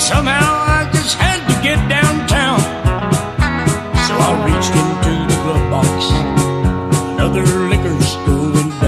somehow I just had to get downtown. So I reached into the glove box, another liquor store went down.